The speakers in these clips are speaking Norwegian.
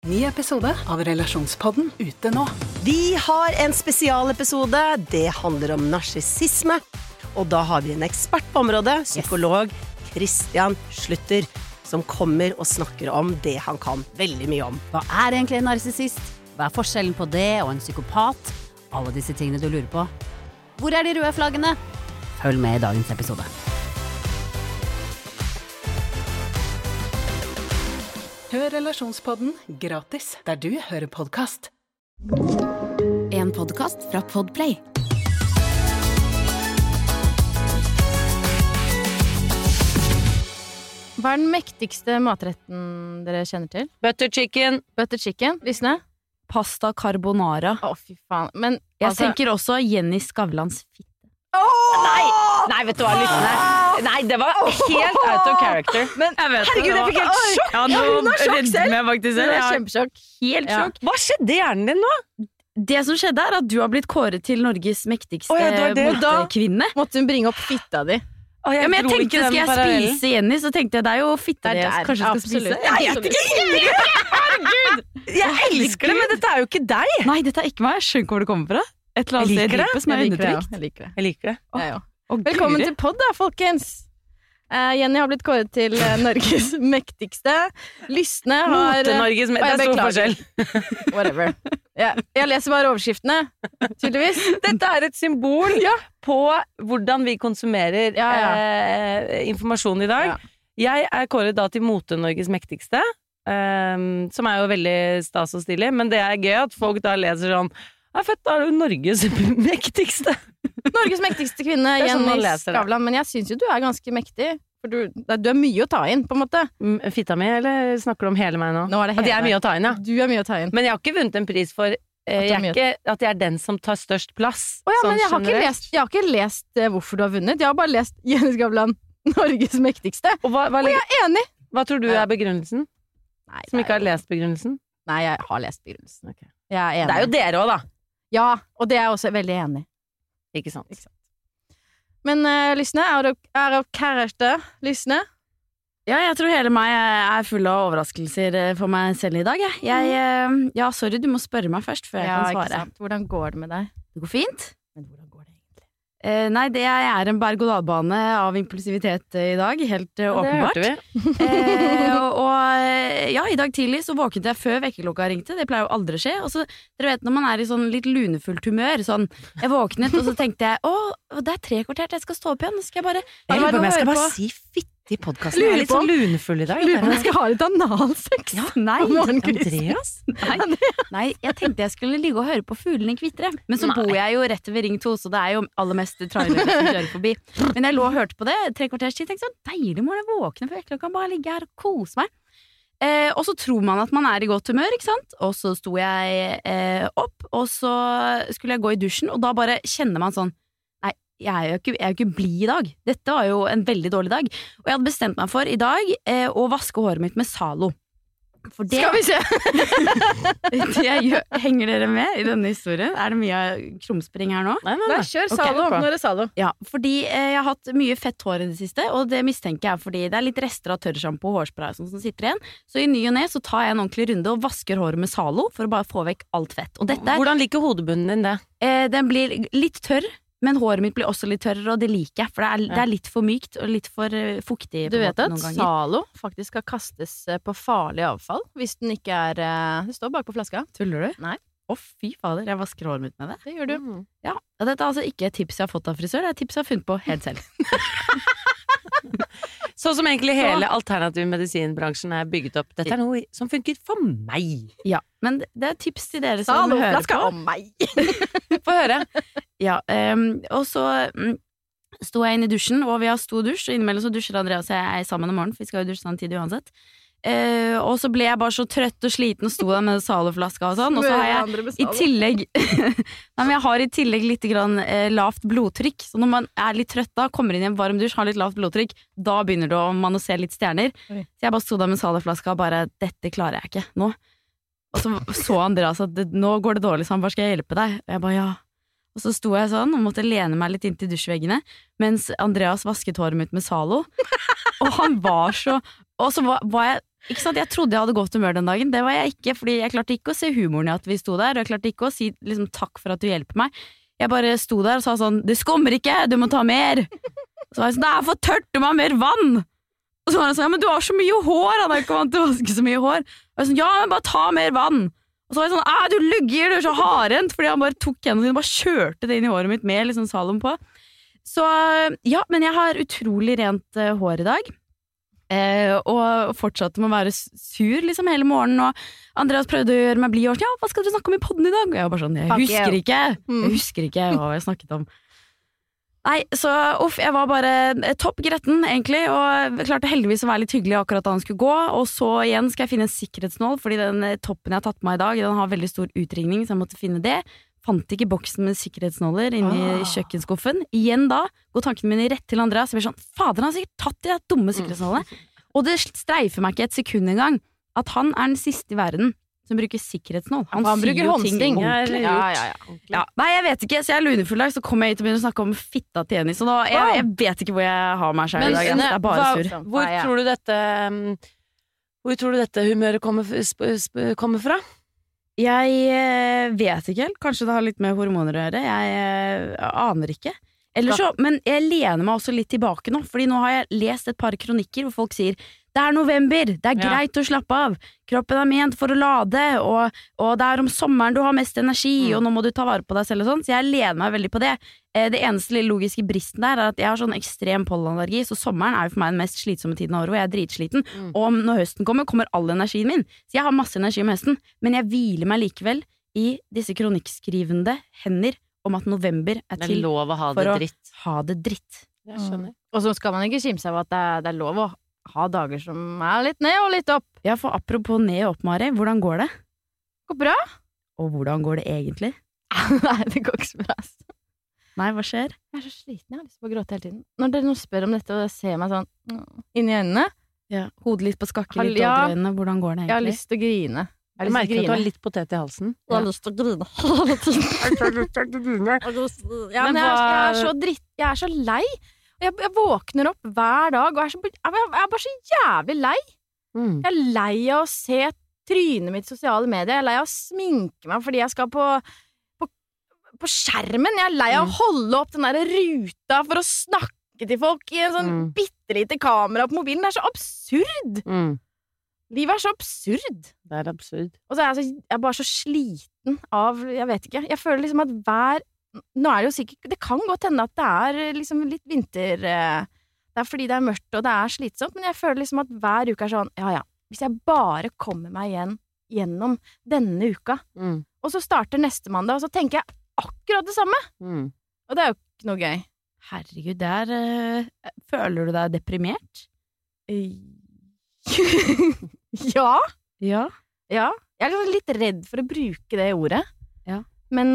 Ny episode av Relasjonspodden ute nå. Vi har en spesialepisode. Det handler om narsissisme. Og da har vi en ekspert på området, psykolog Christian Schlutter, som kommer og snakker om det han kan veldig mye om. Hva er egentlig en narsissist? Hva er forskjellen på det og en psykopat? Alle disse tingene du lurer på. Hvor er de røde flaggene? Følg med i dagens episode. Hør Relasjonspodden gratis der du hører podcast. En podcast fra Podplay. Hva er den mektigste matretten dere kjenner til? Butter chicken. Butter chicken, Lysne? Pasta carbonara. Å, fy faen. Men Jeg tenker også Jenny Skavlans fitte. Nei, vet du hva, Lysne? Nei, det var helt out of character. Men herregud, jeg fikk helt sjokk. Ja, nå redder meg faktisk selv. Jeg Jeg er har kjempesjokk. helt sjokk. Hva skjedde i hjernen din nå? Det som skjedde er at du har blitt kåret til Norges mektigste Å, ja, det var det. motekvinne. Måtte hun bringe opp fitta di? Ja, men jeg tenkte, skal jeg spise Jenny, så tenkte jeg det er jo fitte Det er jeg der, kanskje skal absolutt. spise. Jeg elsker det, men dette er jo ikke deg. Nei, dette er ikke meg. Jeg skjønner ikke hvor det kommer fra. Et eller annet Jeg sted liker det. dypet som er undertrykt. Jeg liker det. Jeg liker det. Jeg òg. Å, Velkommen Guri. til podd da, folkens. Jenny har blitt kåret til Norges mektigste. Lysne har Mote-Norges Å, Det jeg er stor beklager. forskjell. Whatever. Jeg leser bare overskriftene, tydeligvis. Dette er et symbol på hvordan vi konsumerer informasjon i dag. Ja. Jeg er kåret da til Mote-Norges mektigste, som er jo veldig stas og stilig, men det er gøy at folk da leser sånn fett, da er du Norges mektigste. Norges mektigste kvinne, Det er sånn man Jenny leser det. Skavlan. Men jeg synes jo du er ganske mektig. For du er mye å ta inn, på en måte. Fitta mi, eller snakker du om hele meg nå? Nå er det At jeg er mye å ta inn, ja. Du er mye å ta inn. Men jeg har ikke vunnet en pris for jeg er ikke, at jeg er den som tar størst plass. Men jeg har ikke generelt. lest hvorfor du har vunnet. Jeg har bare lest Jenny Skavlan, Norges mektigste. Og Og jeg er enig. hva tror du er begrunnelsen? Nei, Som ikke har lest begrunnelsen? Nei, jeg har lest begrunnelsen. Ok. Jeg er enig. Det er jo dere også, da. Ja, og det er jeg også veldig enig. Ikke sant? Men Lysne, er du kjæreste? Lysne? Ja, jeg tror hele meg er full av overraskelser for meg selv i dag. Ja, sorry, du må spørre meg først før jeg kan ikke svare. sant. Hvordan går det med deg? Det går fint. Men hvordan går det egentlig? Nei, det er en berg-og-dal-bane av impulsivitet i dag, helt åpenbart. Det hørte vi. I dag tidlig så våknet jeg før vekkerklokka ringte. Det pleier jo aldri å skje. Og så, dere vet når man er i sånn litt lunefullt humør, sånn, jeg våknet, og så tenkte jeg, det er 3 kvarter til jeg skal stå opp igjen, nå skal jeg bare Jeg lurer på om jeg skal høre bare på. si fitte i podcasten. Jeg er litt sånn lunefull i dag. Lurer på om jeg skal ha litt analsex. Ja, nei, Andreas? Nei, jeg tenkte jeg skulle ligge og høre på fuglene kvitre. Men så bor jeg jo rett ved Ring 2, så det er jo aller mest trailere som kjører forbi. Men jeg lå og hørte på det 3 kvarters tid, tenkte sånn, deilig må jeg våkne før jeg kan bare ligge her og kose meg. Og så tror man at man er i godt humør, ikke sant? Og så sto jeg opp, og så skulle jeg gå i dusjen, og da bare kjenner man sånn, nei, jeg er jo ikke blid i dag. Dette var jo en veldig dårlig dag. Og jeg hadde bestemt meg for i dag å vaske håret mitt med Zalo. For det, Skal vi se! henger dere med i denne historien? Er det mye krumspring her nå? Nei. Nei, kjør Zalo. Ok. Nå er det Zalo. Ja, fordi jeg har hatt mye fett hår i det siste, og det mistenker jeg fordi det er litt rester av tørrshampoo og hårspray som sitter igjen. Så i ny og ne så tar jeg en ordentlig runde og vasker håret med Zalo for å bare få vekk alt fett. Og dette Hvordan liker hodebunnen din det? den blir litt tørr, men håret mitt blir også litt tørrere, og det liker jeg, for det er litt for mykt og litt for fuktig Du på en vet måte at noen ganger. Zalo faktisk skal kastes på farlig avfall hvis den ikke er Det står bak på flaska. Tuller du? Nei. Å, fy fader, jeg vasker håret mitt med det. Det gjør du. Ja, og dette er altså ikke et tips jeg har fått av frisør, det er et tips jeg har funnet på helt selv. Sånn som egentlig hele alternativ medisinbransjen er bygget opp. Dette er noe som funker for meg. Ja, men det er et tips til dere som Zalo, hører flaska på. om meg! Få høre. Ja, og så sto jeg inn i dusjen, og vi har stor dusj, og innimellom så dusjer Andreas og jeg sammen om morgenen, for vi skal jo dusje samtidig uansett. Og så ble jeg bare så trøtt og sliten og sto der med Zalo-flaska og sånn, og så har jeg i tillegg Nei, men jeg har i tillegg litt grann lavt blodtrykk, så når man er litt trøtt da, kommer inn i en varm dusj, har litt lavt blodtrykk, da begynner det man å se litt stjerner. Oi. Så jeg bare sto der med Zalo-flaska og bare, dette klarer jeg ikke nå. Og så Andreas at nå går det dårlig, så han bare, skal jeg hjelpe deg? Og jeg bare, ja. Og så sto jeg sånn og måtte lene meg litt inntil dusjveggene, mens Andreas vasket håret mitt med Zalo. Og han var så... Og så var jeg Ikke sant? Jeg trodde jeg hadde godt humør den dagen. Det var jeg ikke, fordi jeg klarte ikke å se humoren i at vi sto der, og jeg klarte ikke å si liksom, takk for at du hjelper meg. Jeg bare sto der og sa sånn, det skummer ikke, du må ta mer. Så var jeg sånn, det for tørt, du må ha mer vann. Og så var han sånn, ja, men du har så mye hår, han er ikke vant til å vaske så mye hår. Og jeg sånn, ja, men bare ta mer vann. Og så var jeg sånn, du lugger, du er så hardent, fordi han bare tok hendene sine og bare kjørte det inn i håret mitt med liksom salom på. Så ja, men jeg har utrolig rent hår i dag. Og fortsatte med å være sur liksom hele morgenen, og Andreas prøvde å gjøre meg blid og sånn, ja, hva skal du snakke om i podden i dag? Og jeg var bare sånn, jeg husker ikke hva jeg snakket om. Nei, så jeg var bare topp gretten egentlig, og jeg klarte heldigvis å være litt hyggelig akkurat da han skulle gå, og så igjen skal jeg finne en sikkerhetsnål, fordi den toppen jeg har tatt på meg i dag, den har veldig stor utringning, så jeg måtte finne det. Fant ikke boksen med sikkerhetsnåler inni kjøkkenskuffen. Igjen da, går tankene mine rett til Andreas, og blir sånn, fader, han har sikkert tatt de dumme sikkerhetsnålene. Og det streifer meg ikke et sekund engang, at han den siste i verden som bruker sikkerhetsnål. Han bruker håndsting. Ja. Nei, jeg vet ikke, så jeg er lunefull dag, så kommer jeg hit og begynner å snakke om fitta til Jenny, så nå, jeg vet ikke hvor jeg har meg selv i dag. Det er bare sur. Hvor tror du dette humøret kommer fra? Jeg vet ikke helt, kanskje det har litt med hormoner å gjøre, jeg aner ikke. Men jeg lener meg også litt tilbake nå, fordi nå har jeg lest et par kronikker hvor folk sier, det er november, det er greit å slappe av, kroppen er ment for å lade, og det er om sommeren du har mest energi, og nå må du ta vare på deg selv og sånn, så jeg lener meg veldig på det. Det eneste lille logiske bristen der er at jeg har sånn ekstrem pollenallergi, så sommeren er jo for meg den mest slitsomme tiden av året, og jeg er dritsliten, og når høsten kommer all energien min, så jeg har masse energi om høsten, men jeg hviler meg likevel i disse kronikkskrivende hender om at november er til for å ha det dritt. Jeg skjønner. Og så skal man ikke kimse av at det er lov å ha dager som er litt ned og litt opp. Ja, for apropos ned og opp, Mari, hvordan går det? Går bra. Og hvordan går det egentlig? Nei, det går ikke så bra. Nei, hva skjer? Jeg er så sliten, jeg har lyst til å gråte hele tiden. Når dere nå spør om dette og ser meg sånn inn i øynene. Ja, hodet litt på skakke, litt over øynene. Hvordan går det egentlig? Jeg har lyst til å grine. Jeg merker at du har litt potet i halsen. Jeg har lyst til å grine hele tiden. Ja, men jeg er så jeg er så lei. Jeg våkner opp hver dag, og jeg er bare så jævlig lei. Jeg er lei av å se trynet mitt i sosiale medier. Jeg er lei av å sminke meg fordi jeg skal på skjermen. Jeg er lei av å holde opp den der ruta for å snakke til folk i en sånn bittelite kamera på mobilen. Det er så absurd. Livet er så absurd. Det er absurd. Og så er jeg bare så sliten av, jeg vet ikke, jeg føler liksom at nå er det jo sikkert, det kan godt hende at det er liksom litt vinter, det er fordi det er mørkt og det er slitsomt, men jeg føler liksom at hver uke er sånn, ja, hvis jeg bare kommer meg gjennom denne uka, og så starter neste mandag, og så tenker jeg akkurat det samme. Og det er jo ikke noe gøy. Herregud, føler du deg deprimert? Ja. Ja. Jeg er liksom litt redd for å bruke det ordet. Ja. Men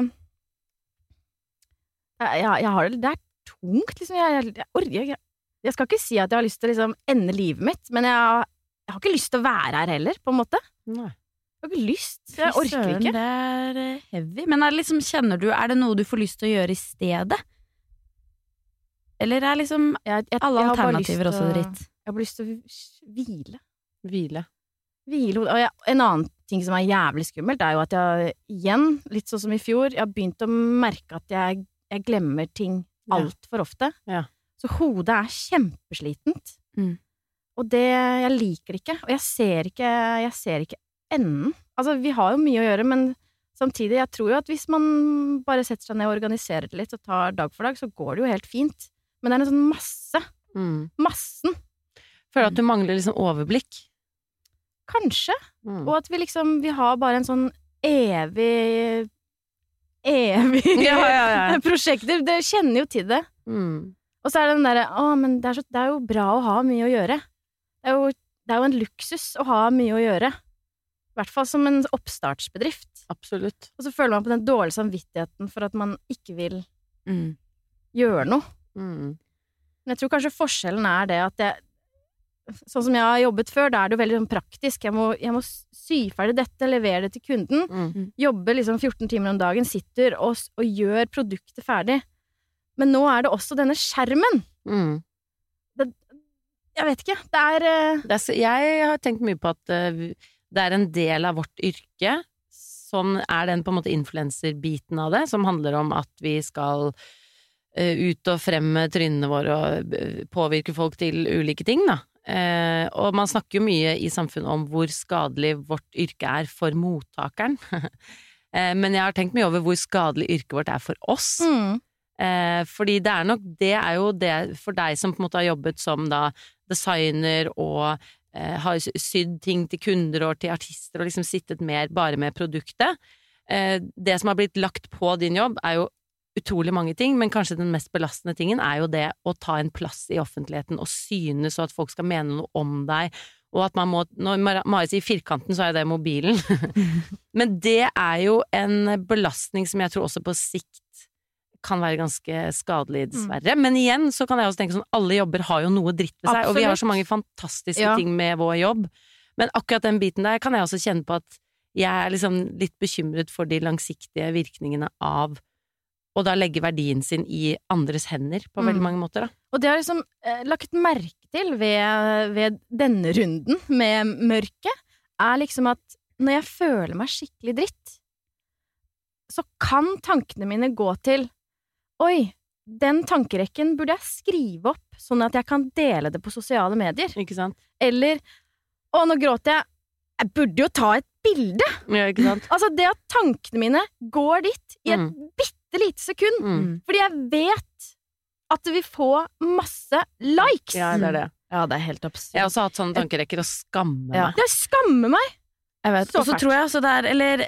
jeg har det er tungt, liksom. Jeg skal ikke si at jeg har lyst til å liksom ende livet mitt, men jeg har ikke lyst til å være her heller, på en måte. Nei. Jeg har ikke lyst. Jeg orker ikke. Det er heavy. Men liksom, kjenner du, er det noe du får lyst til å gjøre i stedet? Eller er liksom alle alternativer også dritt? Jeg har lyst til å hvile. Hvile. Og en annen ting som er jævlig skummelt, er jo at jeg igjen, litt sånn som i fjor, jeg har begynt å merke at jeg glemmer ting alt for ofte. Ja. Så hodet er kjempeslitent. Og jeg liker det ikke. Og jeg ser ikke enden. Altså, vi har jo mye å gjøre, men samtidig, jeg tror jo at hvis man bare setter seg ned og organiserer det litt og tar dag for dag, så går det jo helt fint. Men det er en sånn masse. Massen. Føler at du mangler liksom overblikk? Kanskje. Og at vi har bare en sånn evig prosjekter. Dere kjenner jo til det. Og så er det den derre, men det er jo bra å ha mye å gjøre. Det er jo en luksus å ha mye å gjøre. I hvert fall som en oppstartsbedrift. Absolutt. Og så føler man på den dårlige samvittigheten for at man ikke vil gjøre noe. Men jeg tror kanskje forskjellen er det at sånn som jeg har jobbet før, da er det jo veldig sånn praktisk. Jeg må sy ferdig dette, levere det til kunden, jobbe liksom 14 timer om dagen, sitter og gjør produktet ferdig. Men nå er det også denne skjermen. jeg vet ikke, Jeg har tenkt mye på at det en del av vårt yrke, som den på en måte influencer-biten av det, som handler om at vi skal ut og frem med trynene våre og påvirke folk til ulike ting, da. Og man snakker jo mye i samfunnet om hvor skadelig vårt yrke for mottakeren. Men jeg har tenkt mye over hvor skadelig yrket vårt for oss. Fordi det jo det for deg som på en måte har jobbet som da designer og har sydd ting til kunder og til artister og liksom sittet mer bare med produktet. Det som har blitt lagt på din jobb jo utrolig mange ting, men kanskje den mest belastende tingen jo det å ta en plass i offentligheten og synes så at folk skal mene noe om deg, og at man må, når Mari sier firkanten, så det mobilen. Men det jo en belastning som jeg tror også på sikt kan være ganske skadelig, dessverre. Men igjen så kan jeg også tenke sånn, alle jobber har jo noe dritt ved seg, og vi har så mange fantastiske ting med vår jobb. Men akkurat den biten der kan jeg også kjenne på at jeg liksom litt bekymret for de langsiktige virkningene av å da legge verdien sin i andres hender på veldig mange måter, da. Og det har liksom lagt merke til ved denne runden med mørket, liksom at når jeg føler meg skikkelig dritt, så kan tankene mine gå til oi, den tankerekken burde jeg skrive opp, sånn at jeg kan dele det på sosiale medier. Ikke sant? Eller, nå gråter jeg burde jo ta et bilde. Ja, ikke sant? Altså, det at tankene mine går dit i et bitte lite sekund, fordi jeg vet at det vil få masse likes. Ja, det det. Ja, det helt absurd. Jeg har også hatt sånne tankerekker og skammer meg. Det skammer meg. Jeg vet. Og så tror jeg også eller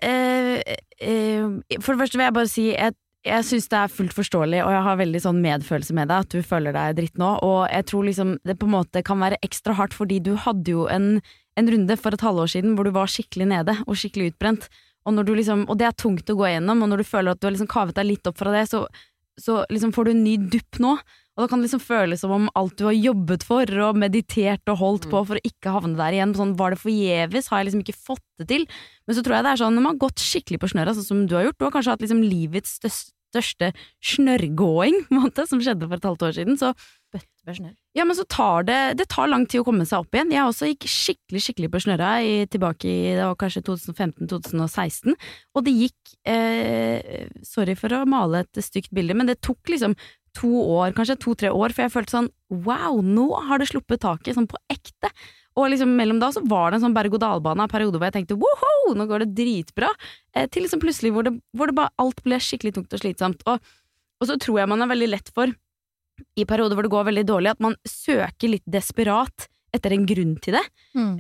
for det første vil jeg bare si jeg synes det fullt forståelig, og jeg har veldig sånn medfølelse med deg, at du føler deg dritt nå, og jeg tror liksom det på en måte kan være ekstra hardt, fordi du hadde jo en runde for et halvår siden hvor du var skikkelig nede, og skikkelig utbrent, og når du liksom, og det tungt å gå gjennom, og når du føler at du har liksom kavet deg litt opp fra det, så liksom får du en ny dupp nå, og da kan det liksom føles som om alt du har jobbet for, og meditert og holdt på for å ikke havne der igjen, sånn, var det forgjeves, har jeg liksom ikke fått det til, men så tror jeg det sånn, når man har gått skikkelig på snøret, sånn som du har gjort, du har kanskje hatt liksom livets største snørrgåing, som skjedde for et halvt år siden, så ja, men så tar det tar lang tid å komme seg opp igjen. Jeg også gikk skikkelig på snørra tilbake i, det var kanskje 2015-2016, og det gikk, sorry for å male et stygt bilde, men det tok liksom 2 år, kanskje 2-3 år, for jeg følte sånn, wow, nå har det sluppet taket sånn på ekte, og liksom mellom da så var det en sånn berg-og-dal-bane av perioder hvor jeg tenkte, woho, nå går det dritbra, til liksom plutselig hvor det bare alt ble skikkelig tungt og slitsomt, og så tror jeg man veldig lett for, i perioder hvor det går veldig dårlig, at man søker litt desperat etter en grunn til det,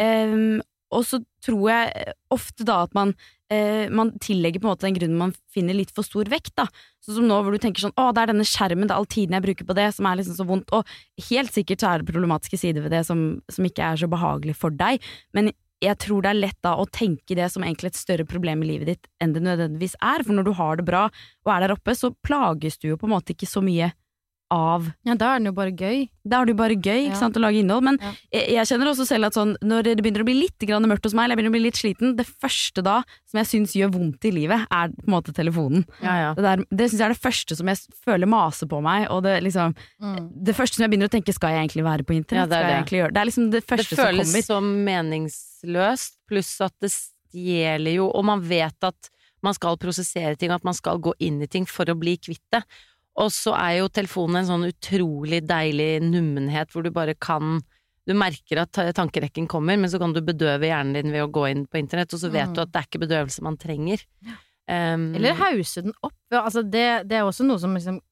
og så tror jeg ofte da at man tillegger på en måte den grunnen man finner litt for stor vekt da, sånn som nå hvor du tenker sånn, det denne skjermen, det all tiden jeg bruker på det som liksom så vondt, og helt sikkert så det problematiske sider ved det som ikke så behagelig for deg, men jeg tror det lett da å tenke det som egentlig et større problem i livet ditt enn det nødvendigvis for når du har det bra og der oppe, så plages du jo på en måte ikke så mye av. Ja, da det jo bare gøy. Da det jo bare gøy, ikke sant, å lage innhold, men jeg kjenner også selv at sånn, når det begynner å bli litt grann mørkt hos meg, eller jeg begynner å bli litt sliten, det første da, som jeg synes gjør vondt i livet, på en måte telefonen. Ja. Det synes jeg det første som jeg føler maser på meg, og det liksom, det første som jeg begynner å tenke, skal jeg egentlig være på internett? Skal jeg egentlig gjøre det? Det liksom det første som kommer. Det føles som meningsløst, pluss at det stjeler jo, og man vet at man skal prosessere ting, at man skal gå inn i ting for å bli kvitt det. Og så jo telefonen en sånn utrolig deilig nummenhet hvor du bare du merker at tankerekken kommer, men så kan du bedøve hjernen din ved å gå inn på internett, og så vet du at det ikke bedøvelse man trenger. Eller hause den opp. Altså det også noe som liksom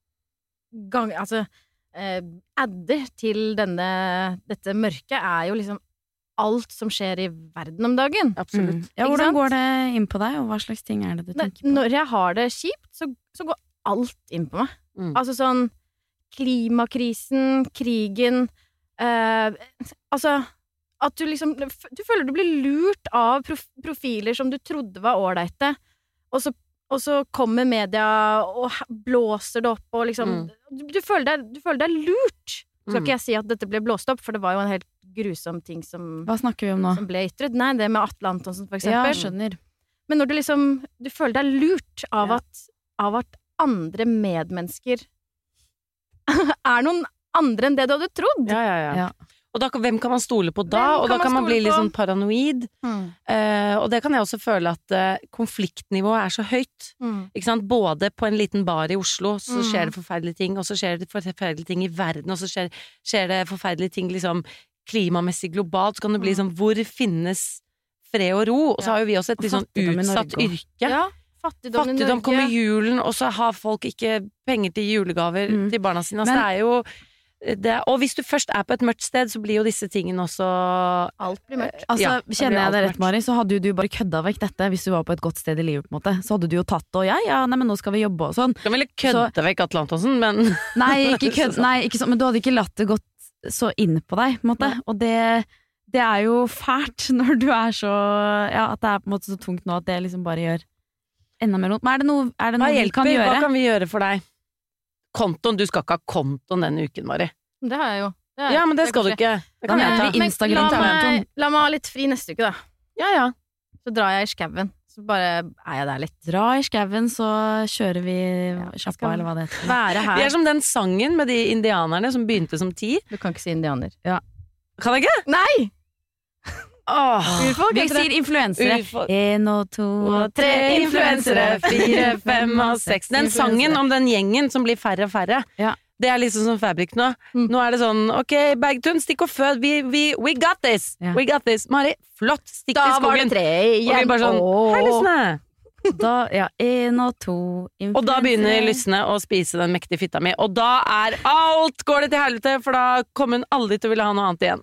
adder til dette mørket jo liksom alt som skjer i verden om dagen. Absolutt. Ja, hvordan går det inn på deg, og hva slags ting det du tenker på? Når jeg har det kjipt, så går alt inn på meg. Altså sånn klimakrisen, krigen, altså at du liksom, du føler du blir lurt av profiler som du trodde var ålreite, og så kommer media og blåser det opp, og liksom, du føler deg lurt. Skal ikke jeg si at dette ble blåst opp, for det var jo en helt grusom ting som hva snakker vi om nå? Som ble ytret. Nei, det med Atle Antonsen for eksempel. Ja, skjønner. Men når du føler deg lurt av at andre medmennesker noen andre enn det du hadde trodd. Ja. Og da, hvem kan man stole på da? Og da kan man bli litt sånn paranoid. Og det kan jeg også føle at konfliktnivået er så høyt. Ikke sant? Både på en liten bar i Oslo så skjer det forferdelige ting, og så skjer det forferdelige ting i verden, og så skjer det forferdelige ting liksom klimamessig globalt, så kan det bli sånn, hvor finnes fred og ro? Og så har jo vi også et litt sånn utsatt yrke. Ja, fattigdom kommer julen, og så har folk ikke penger til julegaver til barna sine. Altså, det er jo og hvis du først er på et mørkt sted, så blir jo disse tingene også alt blir mørkt. Altså, kjenner jeg deg rett, Mari, så hadde du bare kødda vekk dette hvis du var på et godt sted i livet, på en måte. Så hadde du jo tatt og nei, men nå skal vi jobbe og sånn. Du ville kødda vekk Atle Antonsen, men Nei, ikke sånn, men du hadde ikke latt det gått så inn på deg, på en måte. Og det er jo fælt når du er så at det er på en måte så tungt nå at det liksom bare gjør enda mer vondt. Men er det noe vi kan gjøre? Hva kan vi gjøre for deg? Kontoen, du skal ikke ha kontoen denne uken, Mari. Det har jeg jo. Ja, men det skal du ikke. Det kan jeg ta. Men la meg ha litt fri neste uke, da. Ja. Så drar jeg i skauen. Så bare er jeg der litt. Dra i skauen, så kjører vi sjappa, eller hva det heter. Være her. Vi er som den sangen med de indianerne som begynte som 10. Du kan ikke si indianer. Ja. Kan jeg ikke? Nei! Vi sier influensere. 1 og 2 og 3 influensere, 4, 5 og 6. Den sangen om den gjengen som blir færre og færre. Ja. Det er liksom som Fabrik nå. Nå er det sånn, ok, Bergtun, stikk og fød, we got this! Ja. We got this. Mari, flott, stikk til skogen. Da var det 3 igjen. Og vi bare sånn, hei lysene! Da, 1 og 2 influensere. Og da begynner lysene å spise den mektige fitta mi. Og da er alt går det til helvete, for da kommer hun aldri til å ville ha noe annet igjen.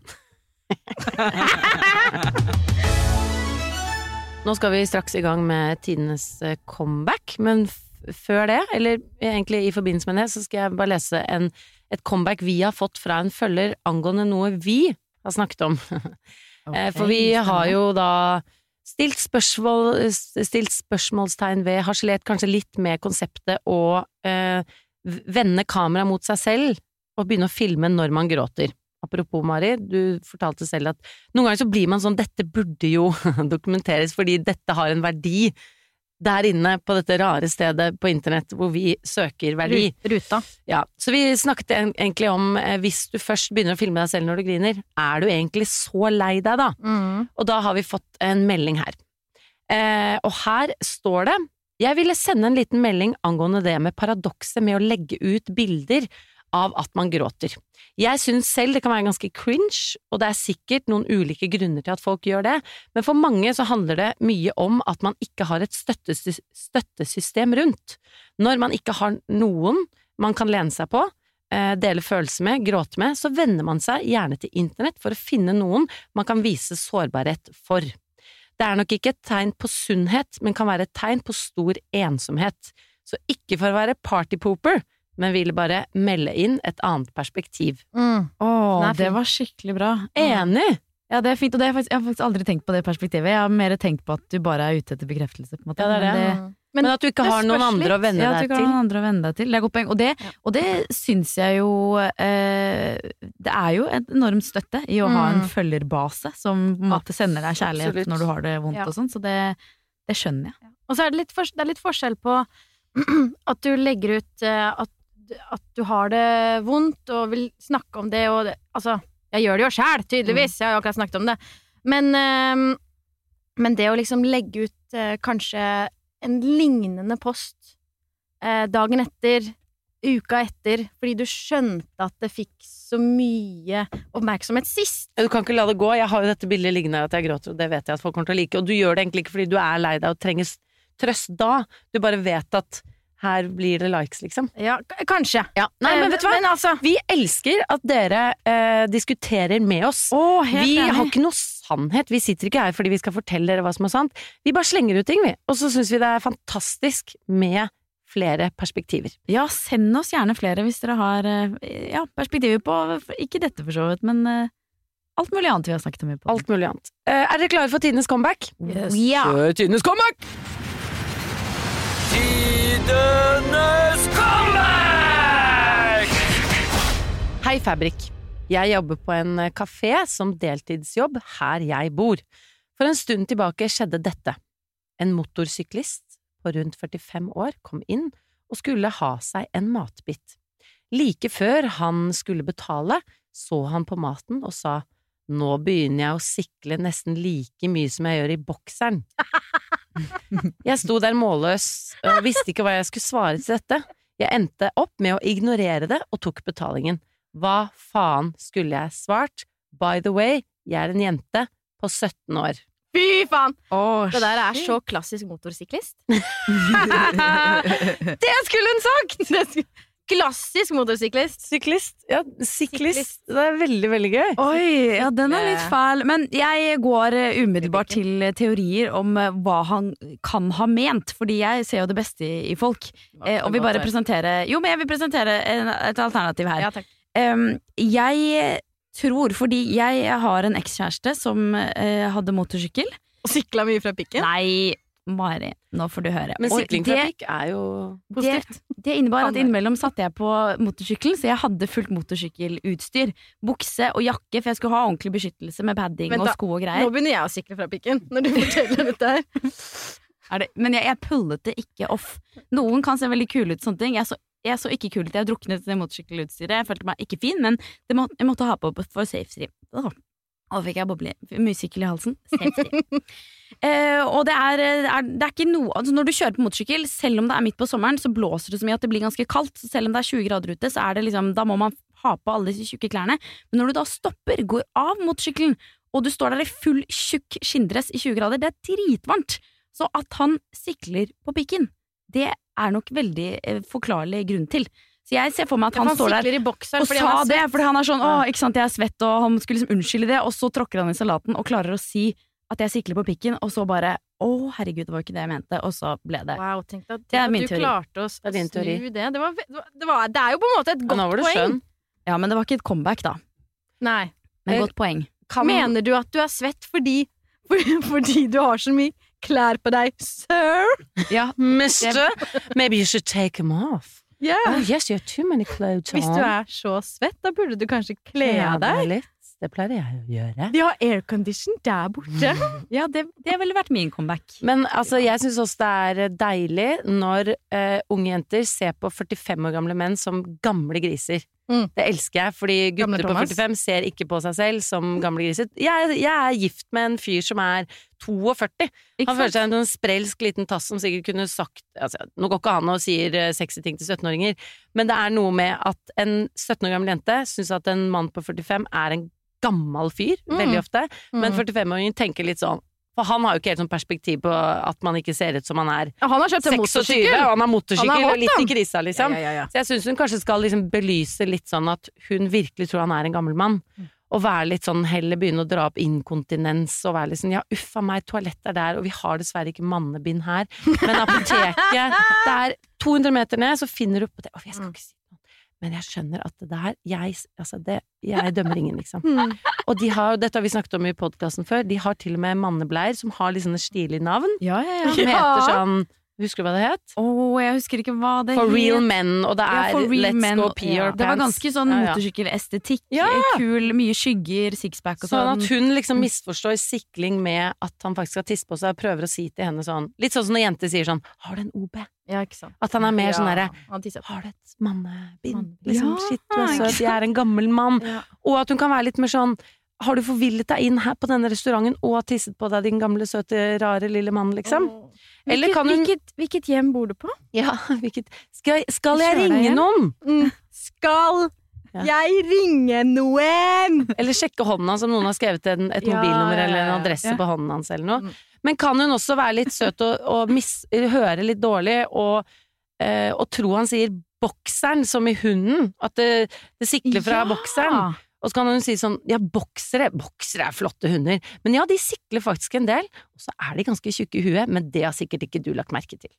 Nå skal vi straks i gang med tidenes comeback, men før det, eller egentlig i forbindelse med det, så skal jeg bare lese et comeback vi har fått fra en følger angående noe vi har snakket om. For vi har jo da stilt spørsmålstegn ved, harselert kanskje litt med konseptet å vende kamera mot seg selv og begynne å filme når man gråter. Apropos, Mari, du fortalte selv at noen ganger så blir man sånn, dette burde jo dokumenteres fordi dette har en verdi der inne på dette rare stedet på internett hvor vi søker verdi. Ruta. Ja, så vi snakket egentlig om hvis du først begynner å filme deg selv når du griner, er du egentlig så lei deg da? Og da har vi fått en melding her. Og her står det, jeg ville sende en liten melding angående det med paradokset med å legge ut bilder av at man gråter. Jeg synes selv det kan være ganske cringe, og det er sikkert noen ulike grunner til at folk gjør det, men for mange så handler det mye om at man ikke har et støttesystem rundt. Når man ikke har noen man kan lene seg på, dele følelser med, gråte med, så vender man seg gjerne til internett for å finne noen man kan vise sårbarhet for. Det er nok ikke et tegn på sunnhet, men kan være et tegn på stor ensomhet. Så ikke for å være partypooper, men ville bare melde inn et annet perspektiv. Det var skikkelig bra. Enig! Ja, det er fint, og jeg har faktisk aldri tenkt på det perspektivet. Jeg har mer tenkt på at du bare er ute etter bekreftelse, på en måte. Ja, det er det. Men at du ikke har noen andre å vende deg til. Ja, at du ikke har noen andre å vende deg til. Det er godt poeng. Og det syns jeg jo det er jo en enorm støtte i å ha en følgerbase som på en måte sender deg kjærlighet når du har det vondt og sånn, så det skjønner jeg. Og så er det litt forskjell på at du legger ut at du har det vondt og vil snakke om det, og altså, jeg gjør det jo selv, tydeligvis, jeg har jo akkurat snakket om det, men det å liksom legge ut kanskje en lignende post dagen etter, uka etter, fordi du skjønte at det fikk så mye oppmerksomhet sist. Du kan ikke la det gå, jeg har jo dette bildet liggende her at jeg gråter, og det vet jeg at folk kommer til å like, og du gjør det egentlig ikke fordi du er lei deg og trenger trøst da, du bare vet at her blir det likes, liksom. Ja, kanskje. Ja. Nei, men vet du hva? Men altså, vi elsker at dere diskuterer med oss. Vi har ikke noe sannhet. Vi sitter ikke her fordi vi skal fortelle dere hva som er sant. Vi bare slenger ut ting, vi. Og så synes vi det er fantastisk med flere perspektiver. Ja, send oss gjerne flere hvis dere har perspektiver på, ikke dette for så vidt, men alt mulig annet vi har snakket om i podden. Alt mulig annet. Er dere klare for tidenes comeback? Yes. Ja. Tidenes comeback! Tidenes comeback! Hei Fabrik, jeg jobber på en kafé som deltidsjobb her jeg bor. For en stund tilbake skjedde dette. En motorsyklist på rundt 45 år kom inn og skulle ha seg en matbit. Like før han skulle betale, så han på maten og sa, nå begynner jeg å sikle nesten like mye som jeg gjør i bokseren. Jeg sto der målløs og visste ikke hva jeg skulle svare til dette. Jeg endte opp med å ignorere det og tok betalingen. Hva faen skulle jeg svart? By the way, jeg er en jente på 17 år. Fy faen! Det der er så klassisk motorsyklist. Det skulle hun sagt! Klassisk motorsyklist. Syklist. Ja, syklist. Det er veldig, veldig gøy. Oi, ja, den er litt fæl. Men jeg går umiddelbart til teorier om hva han kan ha ment, fordi jeg ser jo det beste i folk. Og vil bare presentere Jo, men jeg vil presentere et alternativ her. Ja, takk. Jeg tror, fordi jeg har en ekskjæreste som hadde motorsykkel. Og sykla mye fra pikken? Nei, Mari, nå får du høre. Men sykling fra pikk er jo positivt. Det innebar at innimellom satte jeg på motorsykkelen, så jeg hadde fullt motorsykkelutstyr. Bukse og jakke, for jeg skulle ha ordentlig beskyttelse med padding og sko og greier. Nå begynner jeg å sykle fra pikken, når du forteller dette her. Men jeg pullet det ikke off. Noen kan se veldig kul ut, sånne ting. Jeg så ikke kul ut, jeg druknet det motorsykkelutstyret. Jeg følte meg ikke fin, men jeg måtte ha på for safety. Og fikk jeg musikkel i halsen. Og det er ikke noe, altså når du kjører på motorsykkel, selv om det er midt på sommeren, så blåser det så mye at det blir ganske kaldt. Så selv om det er 20 grader ute, så er det liksom, da må man ha på alle disse tjukke klærne. Men når du da stopper, går av motorsykkelen, og du står der i full tjukk skinndress i 20 grader, det er dritvarmt. Så at han sikler på pikken, det er nok veldig forklarlig grunn til. Så jeg ser for meg at han står der bokseren, og sa det, fordi han er sånn, ikke sant, jeg er svett, og han skulle liksom unnskylde det, og så tråkker han i salaten og klarer å si at jeg sikler på pikken, og så bare, herregud, det var ikke det jeg mente, og så ble det. Wow, tenk deg det er min du teori. klarte å snu det. Det er jo på en måte et godt poeng. Ja, men det var ikke et comeback da. Nei. Men godt poeng. Mener du at du er svett fordi du har så mye klær på deg, sir? Ja, mister, maybe you should take them off. Yeah. Oh yes, you have too many clothes on. Hvis du er så svett, da burde du kanskje kle av deg. Litt. Det pleier jeg å gjøre. De har aircondition der borte. Ja, det ville vært min comeback. Men altså, jeg synes også det er deilig når unge jenter ser på 45 år gamle menn som gamle griser. Det elsker jeg, fordi gutter på 45 ser ikke på seg selv som gamle griser. Jeg er gift med en fyr som er 42. Han føler seg en sprelsk liten tass som sikkert kunne sagt, altså, nå går ikke han og sier sexy ting til 17-åringer, men det er noe med at en 17 år gammel jente synes at en mann på 45 er en gammel fyr, veldig ofte, men 45-åringen tenker litt sånn, for han har jo ikke helt sånn perspektiv på at man ikke ser ut som han er 26, og han har motorsykkel og litt i krisa, liksom. Ja. Så jeg synes hun kanskje skal liksom belyse litt sånn at hun virkelig tror han er en gammel mann, og være litt sånn, heller begynne å dra opp inkontinens, og være litt sånn, ja, uffa meg, toalett er der, og vi har dessverre ikke mannebind her, men apoteket, det er 200 meter ned, så finner du på det, jeg skal ikke si noe, men jeg skjønner at det der, jeg dømmer ingen, liksom. Og de har, dette har vi snakket om i podcasten før, de har til og med mannebleier som har litt sånne stilige navn. Ja. Som heter sånn, husker du hva det het? Jeg husker ikke hva det het. For real men, og det er Let's men, Go Pee Your Pants. Det var ganske sånn motorsykkelestetikk, kul, mye skygger, sixpack og sånn. Sånn at hun liksom misforstår sikling med at han faktisk skal tisse på seg og prøver å si til henne sånn, litt sånn som når jenter sier sånn, har du en OB? Ja, ikke sant. At han er mer sånn derre, har du et mannebind? Liksom, shit, du er søt, jeg er en gammel mann. Og at hun kan være litt mer sånn, har du forvillet deg inn her på denne restauranten og tisset på deg, din gamle, søte, rare lille mann, liksom? Eller kan hun... Hvilket hjem bor du på? Ja, skal jeg ringe noen? Skal jeg ringe noen? Eller sjekke hånden hans, om noen har skrevet et mobilnummer eller en adresse på hånden hans eller noe. Men kan hun også være litt søt og høre litt dårlig og tro han sier bokseren som i hunden? At det sikler fra bokseren? Og så kan hun si sånn, ja, boksere er flotte hunder, men ja, de sikler faktisk en del, og så er de ganske tjukke i huet, men det har sikkert ikke du lagt merke til.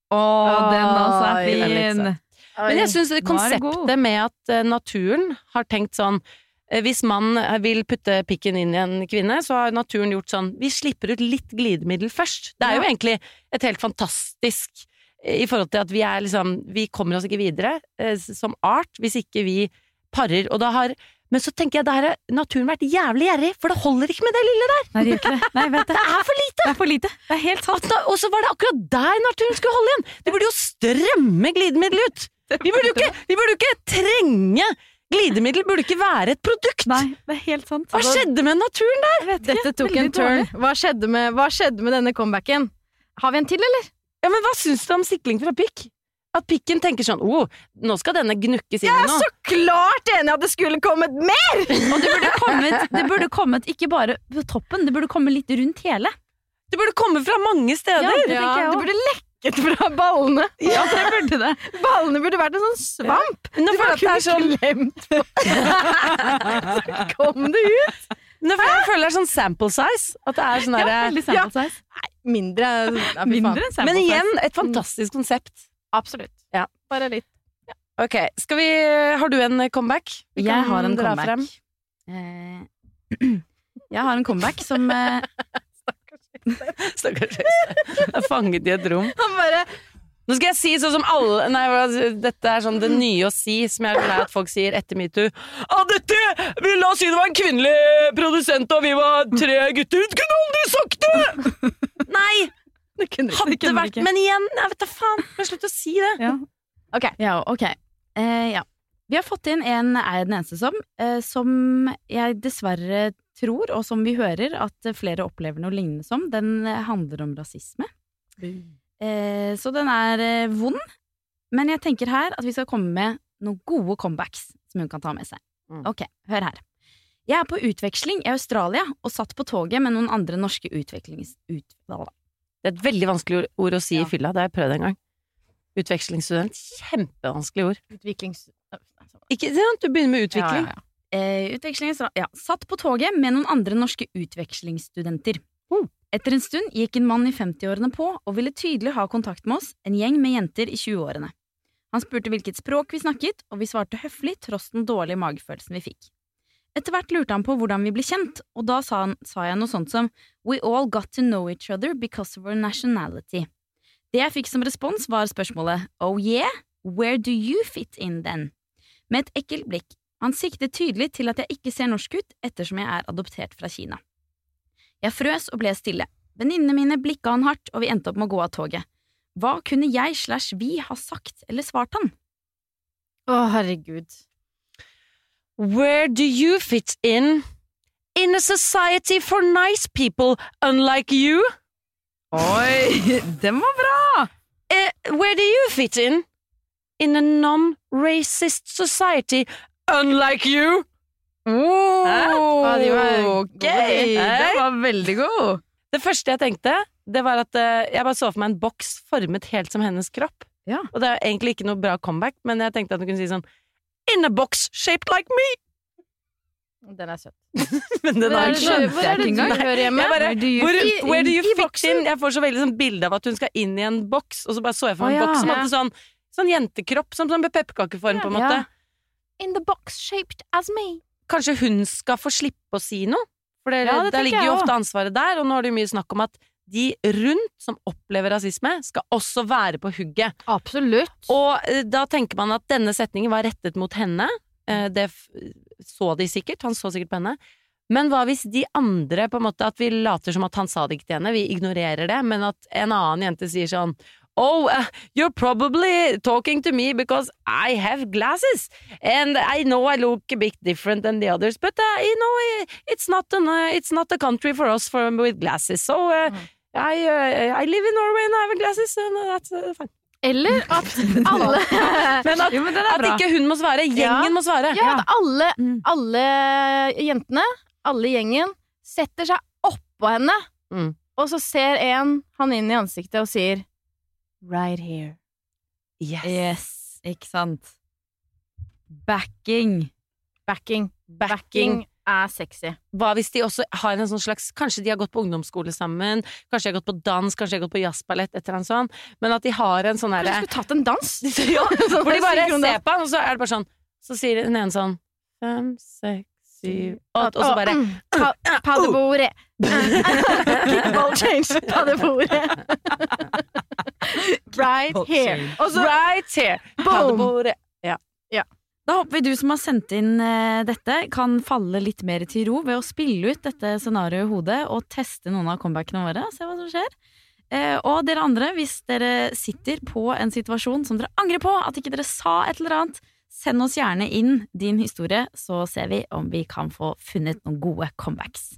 Den også er fin. Men jeg synes konseptet med at naturen har tenkt sånn, hvis man vil putte pikken inn i en kvinne, så har naturen gjort sånn, vi slipper ut litt glidemiddel først. Det er jo egentlig et helt fantastisk i forhold til at vi er liksom, vi kommer oss ikke videre som art, hvis ikke vi parer, og da har men så tenker jeg, der har naturen vært jævlig gjerrig, for det holder ikke med det lille der. Nei, det gjør ikke det. Nei, vet det. Det er for lite. Det er for lite. Det er helt sant. Og så var det akkurat der naturen skulle holde igjen. Det burde jo strømme glidemiddel ut. Vi burde jo ikke trenge Glidemiddel burde ikke være et produkt! Nei, det er helt sant. Hva skjedde med naturen der? Dette tok en turn. Hva skjedde med denne comebacken? Har vi en til, eller? Ja, men hva syns du om sikling fra pikk? At pikken tenker sånn, nå skal denne gnukkes inn i Jeg er noe. så klart enig at det skulle kommet mer! Og det burde kommet ikke bare på toppen, det burde komme litt rundt hele. Det burde komme fra mange steder! det tenker jeg det også. burde lekket fra ballene. Ja, det burde det. Ballene burde vært en sånn svamp. Nå føler jeg at det er sånn glemt på. Så kom det ut. Nå føler jeg det er sånn sample size. At det er sånn Ja, der, veldig sample size. Mindre. Mindre enn sample Men size. igjen, et fantastisk konsept. Absolutt. Ja. Bare litt. Ok, har du en comeback? Vi Jeg kan har en dra comeback. frem. Jeg har en comeback som Stakkars jeg er fanget i et rom. Han bare Nå skal jeg si sånn som alle dette er sånn det nye å si, som jeg er glad at folk sier etter MeToo. La oss si det var en kvinnelig produsent, og vi var 3 gutter. Du kunne aldri sagt det! Nei! Det kunne Hadde vært, men igjen, jeg vet da faen. Men slutt å si det. Ja. Ok. Ja, ok. Ja. Vi har fått inn en den eneste som jeg dessverre tror, og som vi hører at flere opplever noe lignende som. Den handler om rasisme. Så den er vond, men jeg tenker her at vi skal komme med noen gode comebacks som hun kan ta med seg. Ok, hør her. Jeg er på utveksling i Australia og satt på toget med noen andre norske Det er et veldig vanskelig ord å si i fylla, det har jeg prøvd en gang. Utvekslingsstudent, kjempevanskelig ord. Ikke sant? Du begynner med utvikling. Satt på toget med noen andre norske utvekslingsstudenter. Etter en stund gikk en mann i 50-årene på og ville tydelig ha kontakt med oss, en gjeng med jenter i 20-årene. Han spurte hvilket språk vi snakket, og vi svarte høflig tross den dårlige magefølelsen vi fikk. Etter hvert lurte han på hvordan vi ble kjent, og da sa jeg noe sånt som «We all got to know each other because of our nationality». Det jeg fikk som respons var spørsmålet «Oh yeah? Where do you fit in then?» Med et ekkelt blikk. Han siktet tydelig til at jeg ikke ser norsk ut ettersom jeg er adoptert fra Kina. Jeg frøs og ble stille. Venninnene mine blikket han hardt, og vi endte opp med å gå av toget. Hva kunne jeg/vi ha sagt eller svart han? Herregud. Where do you fit in a society for nice people unlike you? Oi, den var bra! Where do you fit in a non-racist society unlike you? De var Ok, den var veldig god. Det første jeg tenkte, det var at jeg bare så for meg en boks formet helt som hennes kropp. Ja. Og det er egentlig ikke noe bra comeback, men jeg tenkte at hun kunne si sånn In a box shaped like me! Den er søt. Men den er ikke Hvor er det du hører hjemme? Jeg bare, where do you i fit boksen? in? Jeg får så veldig sånn bilde av at hun skal inn i en boks, og så bare så jeg for meg en Å, ja. boks som hadde sånn jentekropp, som sånn pepperkakeform på en måte. In the box shaped as me. Kanskje hun skal få slippe å si noe? For Ja, det der tenker ligger jeg jo også. ofte ansvaret der, og nå er det jo mye snakk om at de rundt som opplever rasisme, skal også være på hugget. Absolutt. Og da tenker man at denne setningen var rettet mot henne. Det så de sikkert, han så sikkert på henne. Men hva hvis de andre, på en måte, at vi later som at han sa det ikke til henne, vi ignorerer det, men at en annen jente sier sånn Oh, you're probably talking to me because I have glasses, and I know I look a bit different than the others, but it's not a country for us with glasses. So I live in Norway and I have glasses, and that's fine. Eller at alle Men at ikke hun må svare, gjengen må svare. Ja, at alle jentene, alle gjengen, setter seg oppå henne, og så ser han inn i ansiktet og sier Right here. Yes, ikke sant. Backing er sexy. Hva hvis de også har en sånn slags kanskje de har gått på ungdomsskole sammen, kanskje de har gått på dans, kanskje de har gått på jazzballett, et eller annet sånt, men at de har en sånn Kanskje herre du skulle tatt en dans? ja, hvor de bare ser på han, og så er det bare sånn, så sier den ene sånn 5, 6, 7, 8, og så bare Ta det bordet. Kickball change. Ta det bordet. Right here. Og så right here. boom. Da håper vi du som har sendt inn dette kan falle litt mer til ro ved å spille ut dette scenarioet i hodet og teste noen av comebackene våre, se hva som skjer. Og dere andre, hvis dere sitter på en situasjon som dere angrer på at ikke dere sa et eller annet, Send oss gjerne inn din historie, så ser vi om vi kan få funnet noen gode comebacks.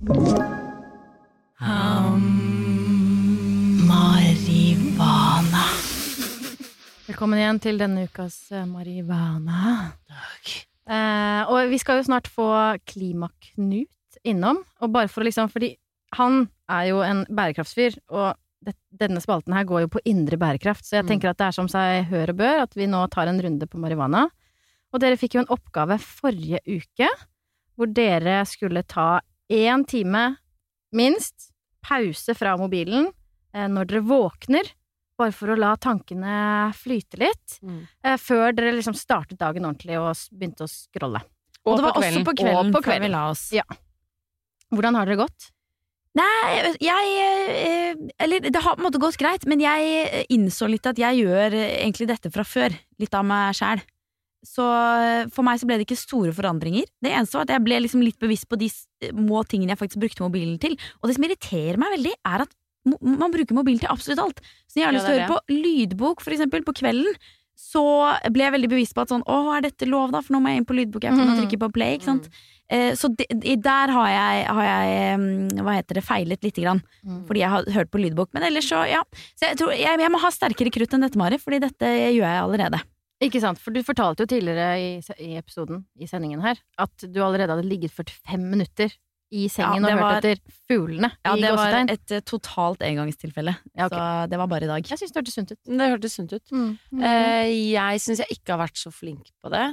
Marivana. Velkommen igjen til denne ukas Marivana. Takk. Og vi skal jo snart få Klimaknut innom, og bare for liksom, fordi han jo en bærekraftsfyr, og denne spalten her går jo på indre bærekraft, så jeg tenker at det som seg hør og bør, at vi nå tar en runde på Marivana. Og dere fikk jo en oppgave forrige uke, hvor dere skulle ta 1 time minst pause fra mobilen når dere våkner, bare for å la tankene flyte litt, før dere liksom startet dagen ordentlig og begynte å scrolle. Og det var også på kvelden før vi la oss. Ja. Hvordan har dere gått? Nei, eller det har på en måte gått greit, men jeg innså litt at jeg gjør egentlig dette fra før, litt av meg selv. Så for meg så ble det ikke store forandringer. Det eneste var at jeg ble liksom litt bevisst på de små tingene jeg faktisk brukte mobilen til. Og det som irriterer meg veldig at man bruker mobilen til absolutt alt. Så når jeg har lyst til å høre på lydbok for eksempel på kvelden, så ble jeg veldig bevisst på at sånn, dette lov da? For nå må jeg inn på lydbok-appen og trykke på play, ikke sant? Så der har jeg feilet litt grann, fordi jeg har hørt på lydbok. Men ellers så, ja. Så jeg tror jeg må ha sterkere krutt enn dette, Mari, fordi dette gjør jeg allerede. Ikke sant, for du fortalte jo tidligere i episoden, i sendingen her, at du allerede hadde ligget 45 minutter i sengen og hørt etter fuglene i gåsetegn. Ja, det var et totalt engangstilfelle, så det var bare i dag. Jeg synes det hørtes sunt ut. Det hørtes sunt ut. Jeg synes jeg ikke har vært så flink på det.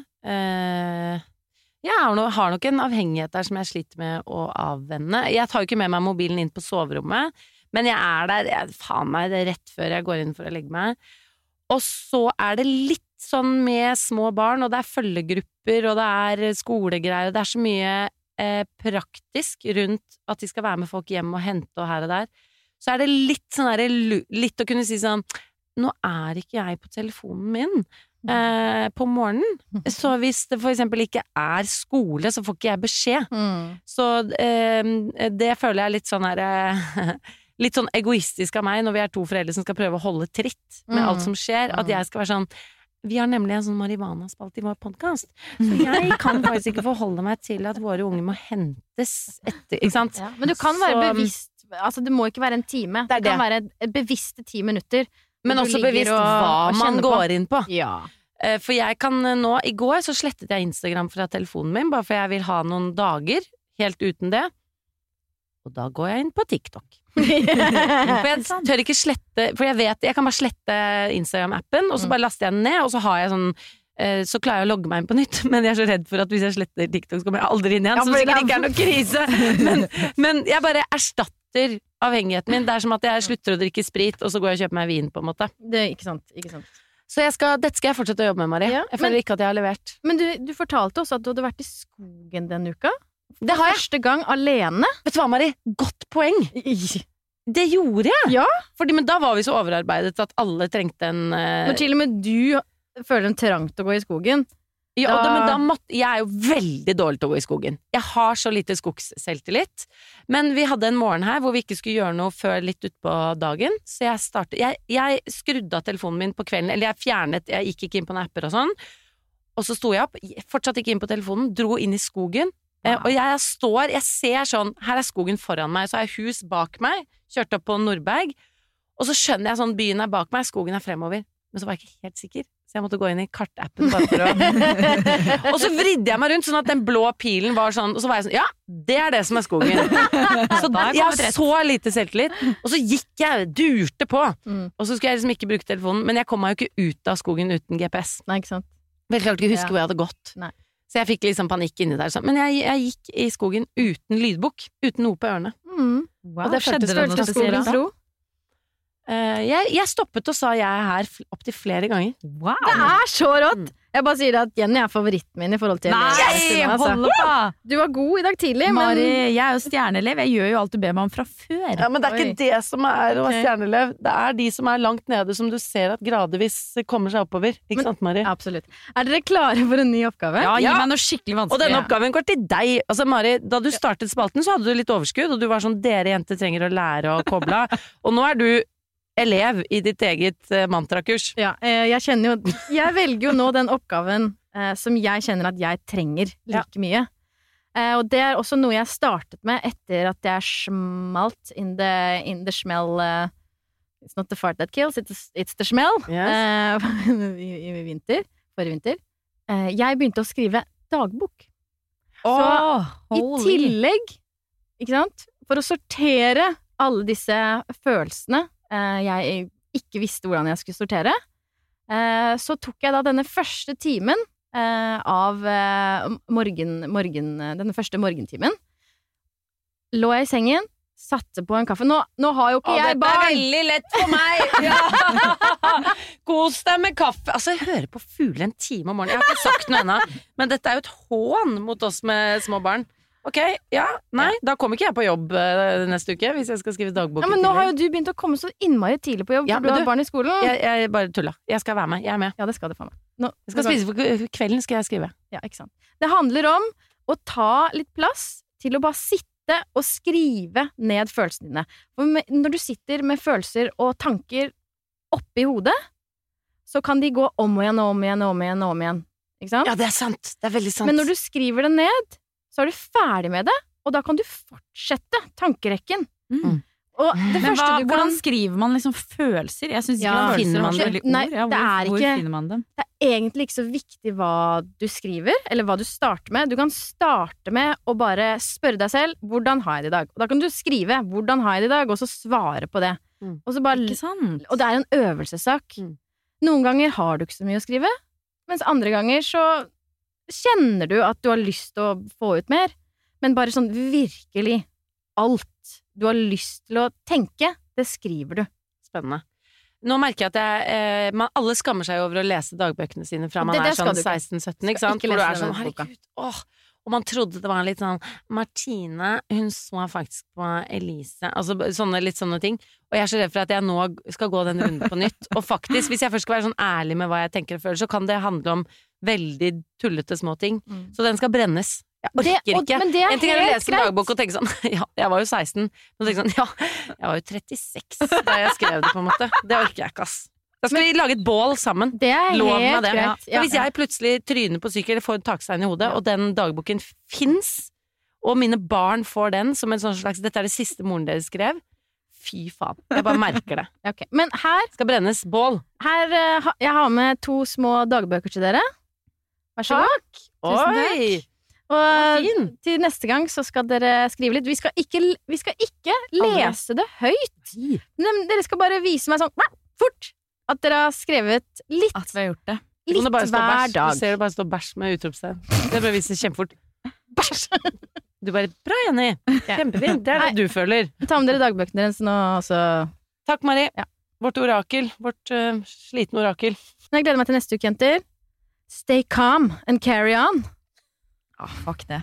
Jeg har nok en avhengighet der som jeg sliter med å avvenne. Jeg tar jo ikke med meg mobilen inn på soverommet, men jeg der, det rett før jeg går inn for å legge meg. Og så det litt sånn med små barn, og det følgegrupper, og det skolegreier, og det så mye praktisk rundt at de skal være med folk hjem og hente og her og der. Så det litt sånn litt å kunne si sånn, nå ikke jeg på telefonen min på morgenen, så hvis det for eksempel ikke skole, så får ikke jeg beskjed. Så det føler jeg litt sånn litt sånn egoistisk av meg når vi 2 foreldre som skal prøve å holde tritt med alt som skjer, at jeg skal være sånn, vi har nemlig en sånn Marivana-spalt i vår podcast, så jeg kan faktisk ikke forholde meg til at våre unge må hentes etter, ikke sant? Ja, men du kan være bevisst, altså det må ikke være en time, det kan være bevisste 10 minutter. Men også bevisst hva man går inn på. Ja. For jeg kan nå, i går så slettet jeg Instagram fra telefonen min, bare for jeg vil ha noen dager helt uten det. Og da går jeg inn på TikTok. For jeg tør ikke slette, for jeg vet, jeg kan bare slette Instagram-appen, og så bare laster jeg den ned, og så har jeg sånn, så klarer jeg å logge meg inn på nytt, men jeg så redd for at hvis jeg sletter TikTok, så kommer jeg aldri inn igjen, så sikkert ikke noe krise. Men jeg bare erstatter avhengigheten min. Det som at jeg slutter å drikke sprit, og så går jeg og kjøper meg vin, på en måte. Det ikke sant, ikke sant. Så dette skal jeg fortsette å jobbe med, Mari. Jeg føler ikke at jeg har levert. Men du fortalte også at du hadde vært i skogen denne uka. Det har jeg. Første gang alene. Vet du hva, Mari? Godt poeng. Det gjorde jeg. Ja. Men da var vi så overarbeidet at alle trengte en Når til og med du føler en trang til å gå i skogen. Ja, jeg jo veldig dårlig til å gå i skogen. Jeg har så lite skogsselvtillit. Men vi hadde en morgen her hvor vi ikke skulle gjøre noe før litt ut på dagen. Så jeg skrudde av telefonen min på kvelden, eller jeg gikk ikke inn på noen apper og sånn. Og så sto jeg opp, fortsatt ikke inn på telefonen, dro inn i skogen. Og jeg ser sånn, her skogen foran meg, så har jeg hus bak meg, kjørt opp på Nordberg, og så skjønner jeg sånn, byen bak meg, skogen fremover. Men så var jeg ikke helt sikker, så jeg måtte gå inn i kartappen bare for å og så vridde jeg meg rundt sånn at den blå pilen var sånn, og så var jeg sånn, ja, det det som skogen. Så jeg har så lite selvtillit, og så gikk jeg, durte på, og så skulle jeg liksom ikke bruke telefonen, men jeg kom meg jo ikke ut av skogen uten GPS. Nei, ikke sant? Vel klart ikke huske hvor jeg hadde gått. Nei. Så jeg fikk liksom panikk inni der. Men jeg gikk i skogen uten lydbok, uten noe på ørene. Wow, og det føltes skogens ro. Jeg stoppet og sa jeg her opp til flere ganger. Wow. Det så rått! Jeg bare sier at Jenny favoritten min i forhold til hold på! Du var god i dag tidlig, Mari, jeg jo stjerneelev. Jeg gjør jo alt du ber meg om fra før. Ja, men det ikke det som å være stjerneelev. Det de som langt nede, som du ser at gradvis kommer seg oppover. Ikke sant, Mari? Absolutt. Dere klare for en ny oppgave? Ja, gi meg noe skikkelig vanskelig. Og denne oppgaven går til deg. Altså, Mari, da du startet spalten, så hadde du litt overskudd, og du var sånn, dere jenter trenger å lære å koble. Og nå du elev i ditt eget mantrakurs. Ja, jeg velger jo nå den oppgaven som jeg kjenner at jeg trenger like mye. Og det også noe jeg startet med etter at jeg smalt in the smell it's not the fart that kills, it's the smell i vinter, forrige vinter. Jeg begynte å skrive dagbok. Så i tillegg, ikke sant, for å sortere alle disse følelsene jeg ikke visste hvordan jeg skulle sortere, så tok jeg da denne første timen av denne første morgentimen. Lå jeg i sengen, satte på en kaffe. Nå har jo ikke jeg barn! Dette veldig lett for meg! Kos deg med kaffe. Altså, jeg hører på fugler en time om morgenen. Jeg har ikke sagt noe ennå, men dette jo et hån mot oss med små barn. Ok, da kommer ikke jeg på jobb neste uke hvis jeg skal skrive dagbok. Ja, men nå har jo du begynt å komme så innmari tidlig på jobb, for du har barn i skolen. Jeg bare tulla. Jeg skal være med. Jeg med. Ja, det skal du faen meg. Jeg skal spise for kvelden, skal jeg skrive. Ja, ikke sant. Det handler om å ta litt plass til å bare sitte og skrive ned følelsene dine. For når du sitter med følelser og tanker oppi hodet, så kan de gå om og igjen. Ikke sant? Ja, det sant. Det veldig sant. Men når du skriver det ned, så er du ferdig med det, og da kan du fortsette tankerekken. Og det første du kan... Hvordan skriver man liksom følelser? Jeg synes ikke følelser er veldig ord. Nei, hvor finner man dem? Det er egentlig ikke så viktig hva du skriver, eller hva du starter med. Du kan starte med å bare spørre deg selv, hvordan har jeg det i dag? Og da kan du skrive, hvordan har jeg det i dag, og så svare på det. Og så bare, ikke sant? Og det er en øvelsessak. Noen ganger har du ikke så mye å skrive, mens andre ganger så kjenner du at du har lyst til å få ut mer, men bare sånn virkelig alt du har lyst til å tenke, det skriver du. Spennende. Nå merker jeg at alle skammer seg over å lese dagbøkene sine fra man sånn 16-17, ikke sant? Hvor du sånn, herregud, og man trodde det var litt sånn, Martine, hun så faktisk på Elise, altså litt sånne ting, og jeg så redd for at jeg nå skal gå den runden på nytt, og faktisk, hvis jeg først skal være sånn ærlig med hva jeg tenker og føler, så kan det handle om veldig tullete små ting, så den skal brennes. Jeg orker ikke. Men det en ting å lese greit. dagbok og tenke sånn, jeg var jo 16, og tenke sånn, jeg var jo 36 da jeg skrev det på en måte. Det orker jeg ikke, ass. Da skal vi lage et bål sammen. Det Lov helt med det. greit. Ja. Hvis jeg plutselig tryner på sykkel eller får en takstein i hodet, og den dagboken finnes, og mine barn får den som en sånn slags, dette det siste moren deres skrev, fy faen. Jeg bare merker det. Okay. Men her skal brennes bål. Jeg har med 2 små dagbøker til dere. Vær så god. Tusen takk. Og til neste gang så skal dere skrive litt. Vi skal ikke lese det høyt. Men dere skal bare vise meg sånn fort at dere har skrevet litt. At vi har gjort det. Litt hver dag. Du ser det bare stå bæsj med utropstegn. Det bare viser kjempefort. Bæsj! Du bare, bra Jenny. Kjempefint. Det det du føler. Ta med dere dagbøkene deres nå også. Takk Marie. Vårt orakel. Vårt sliten orakel. Jeg gleder meg til neste uke, jenter. Stay calm and carry on. Fuck det.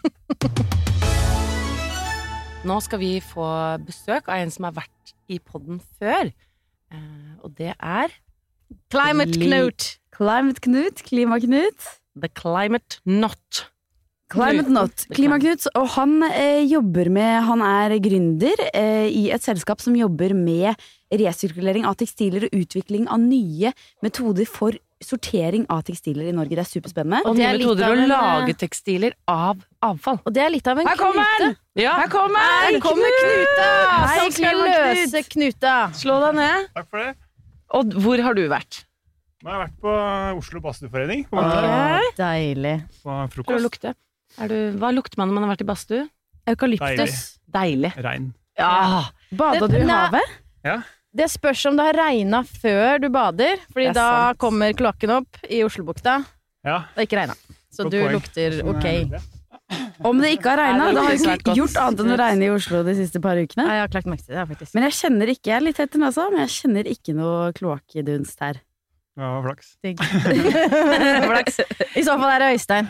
Nå skal vi få besøk av en som har vært i podden før. Og det Climate Knut. Klimaknut. The Climate Not. Klimaknut. Og han han gründer i et selskap som jobber med resirkulering av tekstiler og utvikling av nye metoder for sortering av tekstiler i Norge. Det er superspennende. Og nye metoder å lage tekstiler av avfall. Og det er litt av en knute. Her kommer Knuta! Hei, som skal løse knuta. Slå deg ned. Takk for det. Og hvor har du vært? Nå har jeg vært på Oslo Badstueforening. Deilig. På Prøv å frokost. lukte. Hva lukter man når man har vært i badstue? Eukalyptus. Deilig. Regn. Ja. Bada du i havet? Ja. Det spørs om det har regnet før du bader, fordi Det er da sant. kommer kloakken opp i Oslobukta. Ja. Det har ikke regnet. Så Godt du poeng. lukter Sånn ok. er det. Om det ikke har regnet, Nei, det det har jo lukter svært ikke godt. gjort annet enn å regne i Oslo de siste par ukene. Nei, jeg har ikke lagt merke til det, faktisk. Men jeg kjenner ikke, jeg er litt tett i nesa, men jeg kjenner ikke noe kloakkdunst her. Ja, flaks. Digg. Flaks. I så fall er det Øystein.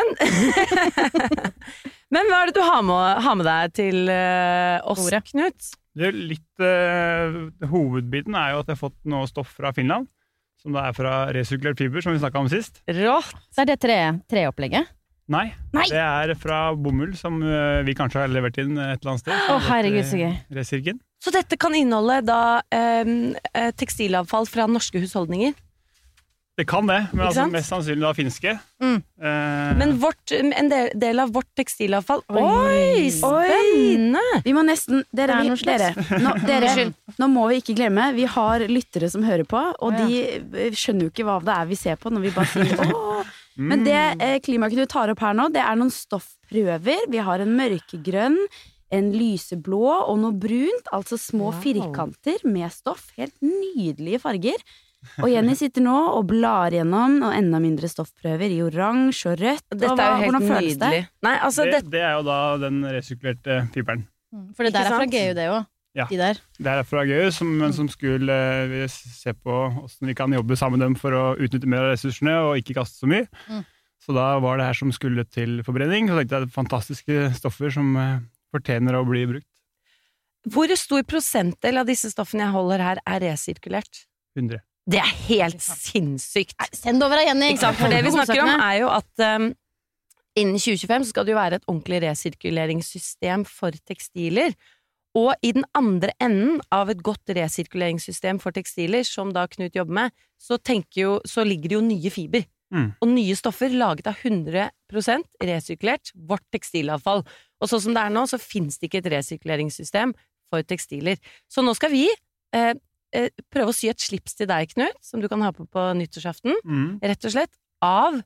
Men hva er det du har med deg til oss, Ordet. Knut? Hovedbiten er jo at jeg har fått noe stoff fra Finland, som da er fra resirkulert fiber, som vi snakket om sist. Rått. Så er det treopplegget. Nei, det er fra bomull, som vi kanskje har levert inn et eller annet sted. Å, herregud, så gøy. Resirken. Så dette kan inneholde da tekstilavfall fra norske husholdninger? Det kan det, men Ikke altså sant? mest sannsynlig da finske. Men en del av vårt tekstilavfall. Oi, spennende! Vi må nesten Det er noe slags- nå må vi ikke glemme, vi har lyttere som hører på, og de skjønner jo ikke hva det er vi ser på når vi bare sier åh. Men det Klimaknut tar opp her nå, det er noen stoffprøver. Vi har en mørkegrønn, en lyseblå og noe brunt, altså små firkanter med stoff. Helt nydelige farger. Og Jenny sitter nå og blar gjennom og enda mindre stoffprøver i oransje og rødt. Dette er jo helt hvordan føles det? nydelig. Nei, altså, Det er jo da den resirkulerte fiberen. For det der Ikke er fra sant? GU, det jo. Ja. De der. Det er fra GU, men som skulle se på hvordan vi kan jobbe sammen med dem for å utnytte mer av ressursene og ikke kaste så mye. Så da var det her som skulle til forbrenning. Så tenkte jeg det er fantastiske stoffer som fortjener å bli brukt. hvor stor prosentdel av disse stoffene jeg holder her er resirkulert? 100. Det er helt sinnssykt. Send over av Jenny. Ikke sant? For det vi snakker om er jo at innen 2025 så skal det jo være et ordentlig resirkuleringssystem for tekstiler. Og i den andre enden av et godt resirkuleringssystem for tekstiler, som da Knut jobber med, så ligger det jo nye fiber. Og nye stoffer laget av 100% resirkulert, vårt tekstilavfall. Og sånn som det er nå, så finnes det ikke et resirkuleringssystem for tekstiler. Så nå skal vi prøve å sy et slips til deg, Knut, som du kan ha på nyttårsaften, rett og slett, av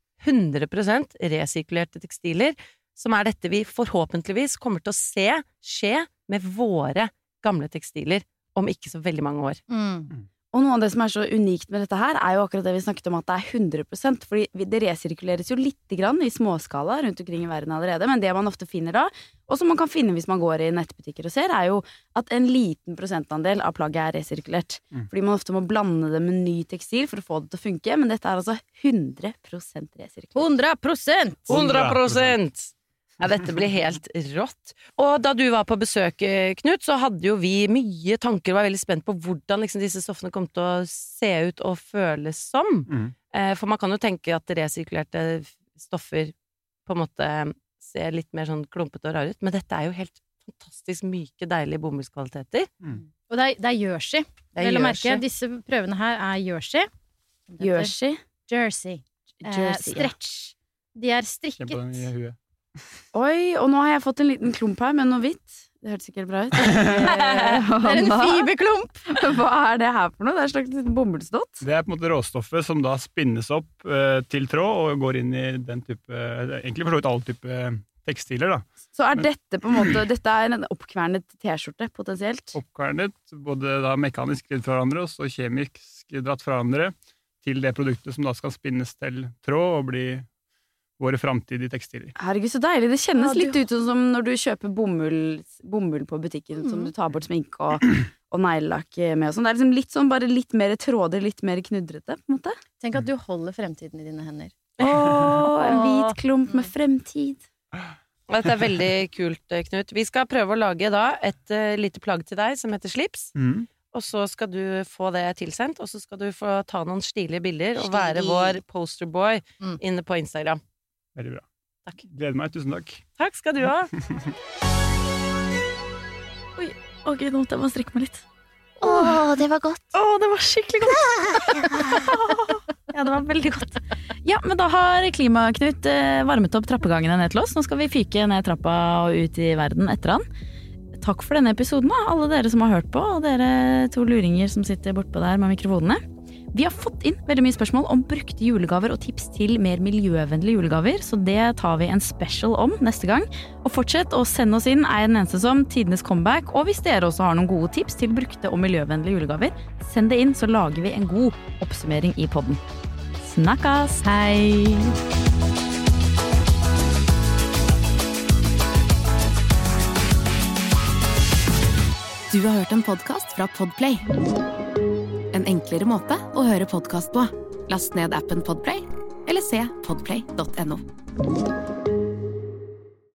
100% resirkulerte tekstiler, som er dette vi forhåpentligvis kommer til å se skje med våre gamle tekstiler om ikke så veldig mange år. Og noe av det som er så unikt med dette her, er jo akkurat det vi snakket om, at det er 100%, fordi det resirkuleres jo litt grann i småskala rundt omkring i verden allerede, men det man ofte finner da, og som man kan finne hvis man går i nettbutikker og ser, er jo at en liten prosentandel av plagget er resirkulert. Fordi man ofte må blande det med ny tekstil for å få det til å funke, men dette er altså 100% resirkulert. 100%! 100%! Ja, dette blir helt rått. Og da du var på besøk, Knut, så hadde jo vi mye tanker og var veldig spent på hvordan liksom disse stoffene kom til å se ut og føles som. For man kan jo tenke at resirkulerte stoffer på en måte ser litt mer sånn klumpete og rar ut, men dette er jo helt fantastisk myke, deilige bomullskvaliteter. Og det er jersey. Vel å merke, disse prøvene her er jersey. Jersey. Jersey. Stretch. De er Kjenn på den i strikket. huet. Oi, og nå har jeg fått en liten klump her med noe hvitt. Det hørtes ikke helt bra ut. Det er en fiberklump! Hva er det her for noe? Det er en slags liten bomullsdott. Det er på en måte råstoffet som da spinnes opp til tråd og går inn i den type, egentlig for så vidt alle type tekstiler da. Så er dette på en måte, dette er en oppkvernet t-skjorte potensielt? Oppkvernet, både da mekanisk dritt fra hverandre og så kjemisk dratt fra hverandre til det produktet som da skal spinnes til tråd og bli våre framtidige tekstiler. Herregud, så deilig. Det kjennes litt ut som når du kjøper bomull på butikken, som du tar bort sminke og neglelakk med og sånn. Det er liksom litt sånn, bare litt mer tråder, litt mer knudrete, på en måte. Tenk at du holder fremtiden i dine hender. En hvit klump med fremtid. Dette er veldig kult, Knut. Vi skal prøve å lage da et lite plagg til deg som heter slips. Og så skal du få det tilsendt, og så skal du få ta noen stilige bilder og være vår posterboy inne på Instagram. Veldig bra. Takk. Gleder meg, tusen takk. Takk skal du ha. Ok, nå måtte jeg bare strekke meg litt. Det var godt. Det var skikkelig godt. Ja, det var veldig godt. Ja, men da har Klimaknut varmet opp trappegangene ned til oss. Nå skal vi fyke ned trappa og ut i verden etter han. Takk for denne episoden, da, alle dere som har hørt på, og dere to luringer som sitter bortpå der med mikrofonene. Vi har fått inn veldig mye spørsmål om brukte julegaver og tips til mer miljøvennlige julegaver, så det tar vi en special om neste gang. Og fortsett å sende oss inn, er den eneste som tidenes comeback, og hvis dere også har noen gode tips til brukte og miljøvennlige julegaver, send det inn, så lager vi en god oppsummering i podden. Snakkas! Hei! Du har hørt en podcast fra Podplay. En enklere måte å høre podcast på. Last ned appen Podplay, eller se podplay.no.